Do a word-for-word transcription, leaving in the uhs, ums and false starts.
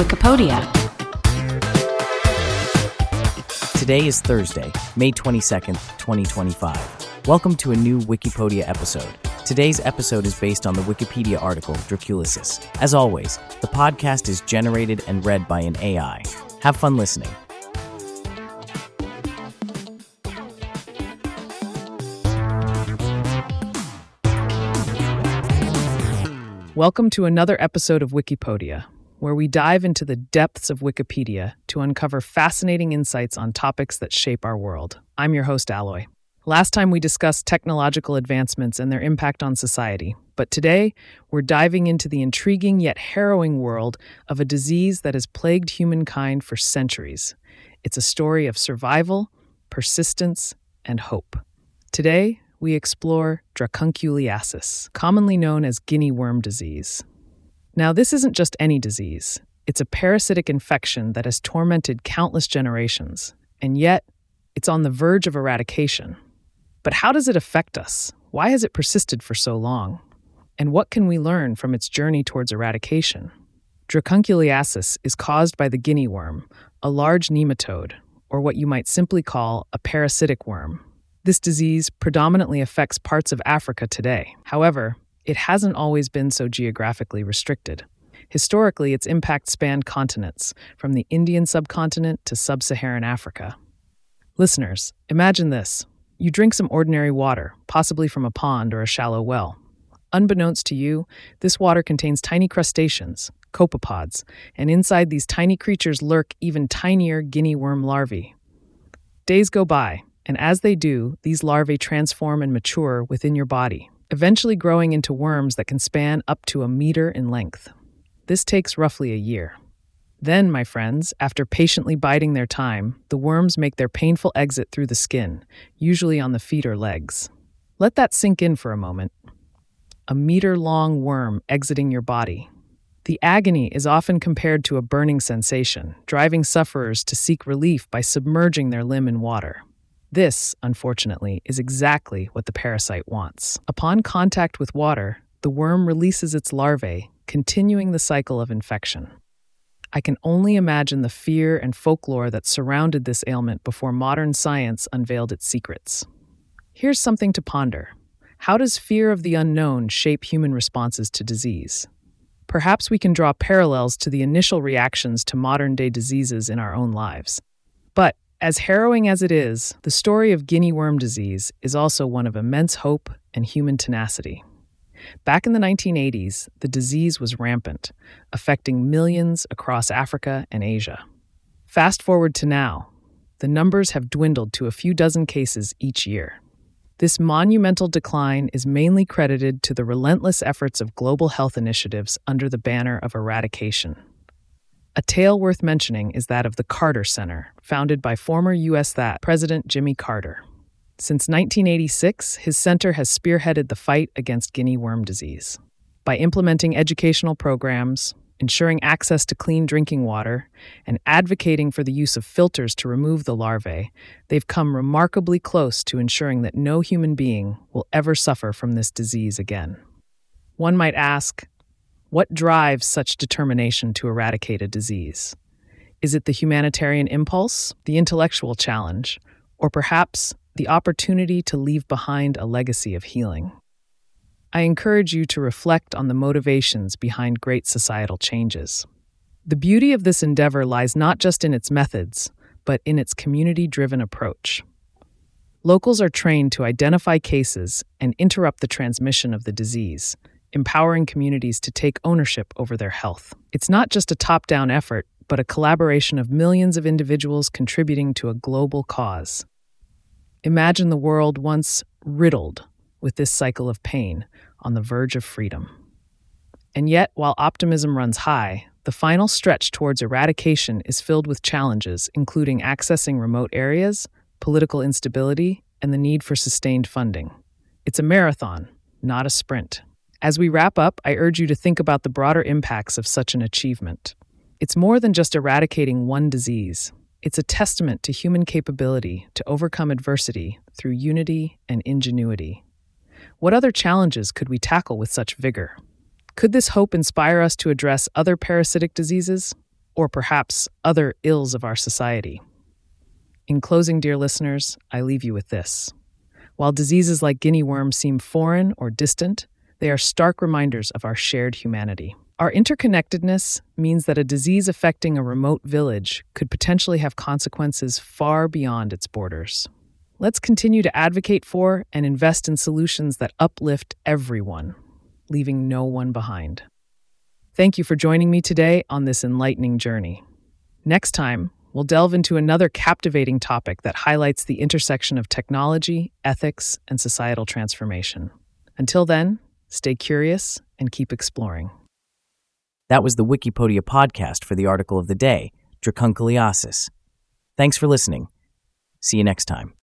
Wikipedia. Today is Thursday, May twenty-second, twenty twenty-five. Welcome to a new Wikipedia episode. Today's episode is based on the Wikipedia article Draculisis. As always, the podcast is generated and read by an A I. Have fun listening. Welcome to another episode of Wikipedia, where we dive into the depths of Wikipedia to uncover fascinating insights on topics that shape our world. I'm your host, Alloy. Last time we discussed technological advancements and their impact on society, but today we're diving into the intriguing yet harrowing world of a disease that has plagued humankind for centuries. It's a story of survival, persistence, and hope. Today, we explore dracunculiasis, commonly known as guinea worm disease. Now, this isn't just any disease. It's a parasitic infection that has tormented countless generations, and yet it's on the verge of eradication. But how does it affect us? Why has it persisted for so long? And what can we learn from its journey towards eradication? Dracunculiasis is caused by the guinea worm, a large nematode, or what you might simply call a parasitic worm. This disease predominantly affects parts of Africa today. However, it hasn't always been so geographically restricted. Historically, its impact spanned continents, from the Indian subcontinent to sub-Saharan Africa. Listeners, imagine this. You drink some ordinary water, possibly from a pond or a shallow well. Unbeknownst to you, this water contains tiny crustaceans, copepods, and inside these tiny creatures lurk even tinier guinea worm larvae. Days go by, and as they do, these larvae transform and mature within your body, eventually growing into worms that can span up to a meter in length. This takes roughly a year. Then, my friends, after patiently biding their time, the worms make their painful exit through the skin, usually on the feet or legs. Let that sink in for a moment. A meter-long worm exiting your body. The agony is often compared to a burning sensation, driving sufferers to seek relief by submerging their limb in water. This, unfortunately, is exactly what the parasite wants. Upon contact with water, the worm releases its larvae, continuing the cycle of infection. I can only imagine the fear and folklore that surrounded this ailment before modern science unveiled its secrets. Here's something to ponder. How does fear of the unknown shape human responses to disease? Perhaps we can draw parallels to the initial reactions to modern-day diseases in our own lives. But as harrowing as it is, the story of guinea worm disease is also one of immense hope and human tenacity. Back in the nineteen eighties, the disease was rampant, affecting millions across Africa and Asia. Fast forward to now, the numbers have dwindled to a few dozen cases each year. This monumental decline is mainly credited to the relentless efforts of global health initiatives under the banner of eradication. A tale worth mentioning is that of the Carter Center, founded by former U S President Jimmy Carter. Since nineteen eighty-six, his center has spearheaded the fight against guinea worm disease. By implementing educational programs, ensuring access to clean drinking water, and advocating for the use of filters to remove the larvae, they've come remarkably close to ensuring that no human being will ever suffer from this disease again. One might ask, what drives such determination to eradicate a disease? Is it the humanitarian impulse, the intellectual challenge, or perhaps the opportunity to leave behind a legacy of healing? I encourage you to reflect on the motivations behind great societal changes. The beauty of this endeavor lies not just in its methods, but in its community-driven approach. Locals are trained to identify cases and interrupt the transmission of the disease, empowering communities to take ownership over their health. It's not just a top-down effort, but a collaboration of millions of individuals contributing to a global cause. Imagine the world once riddled with this cycle of pain, on the verge of freedom. And yet, while optimism runs high, the final stretch towards eradication is filled with challenges, including accessing remote areas, political instability, and the need for sustained funding. It's a marathon, not a sprint. As we wrap up, I urge you to think about the broader impacts of such an achievement. It's more than just eradicating one disease. It's a testament to human capability to overcome adversity through unity and ingenuity. What other challenges could we tackle with such vigor? Could this hope inspire us to address other parasitic diseases? or perhaps other ills of our society. In closing, dear listeners, I leave you with this. While diseases like guinea worm seem foreign or distant, they are stark reminders of our shared humanity. Our interconnectedness means that a disease affecting a remote village could potentially have consequences far beyond its borders. Let's continue to advocate for and invest in solutions that uplift everyone, leaving no one behind. Thank you for joining me today on this enlightening journey. Next time, we'll delve into another captivating topic that highlights the intersection of technology, ethics, and societal transformation. Until then, stay curious and keep exploring. That was the Wikipedia podcast for the article of the day, Dracunculiasis. Thanks for listening. See you next time.